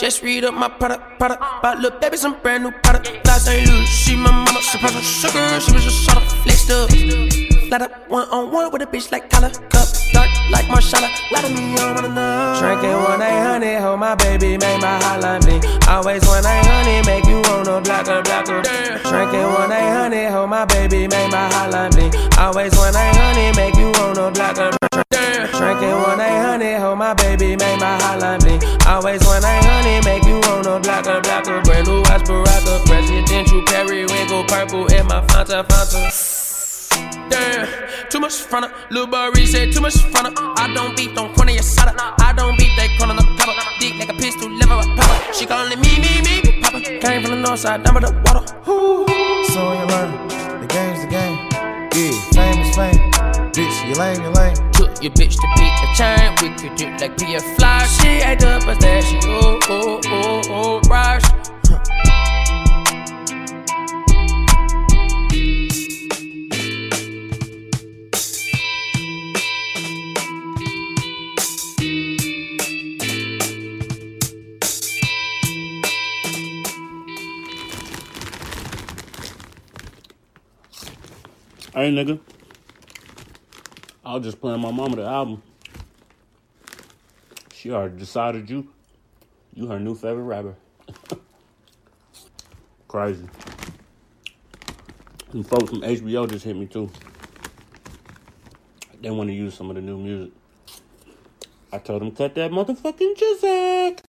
Just read up my product. Bought little baby some brand new product. Last St. Louis, she my mama. Surprise with sugar, she was just sort of flexed up. Flat up one-on-one with a bitch like collar. Cup dark like Marshala. Lot of me on enough. Drinking 1-800, hold my baby, make my hotline bling. Always 1-800, make you wanna block her. Drinking 1-800, hold my baby, make my hotline bling. Always 1-800, make you wanna block her. Drinking 1-800, hold my baby, make my hotline bling. Always 1-800, make you wanna block her. Brand new watch Baraka, presidential periwinkle purple in my Fanta. Damn, too much front up. Lil' Barry said too much front up. I don't beat, don't corner your side up. I don't beat, they corner the top up. Dick like a pistol, liver a popper. She calling me, papa. Came from the north side, down by the water. So you learn, the game's the game. Yeah, fame is fame. Bitch, you lame. Took your bitch to beat the chain. We could do like be a fly. She act up as that she rush. Hey, nigga. I was just playing my mama the album. She already decided you her new favorite rapper. Crazy. Some folks from HBO just hit me too. They want to use some of the new music. I told them cut that motherfucking music.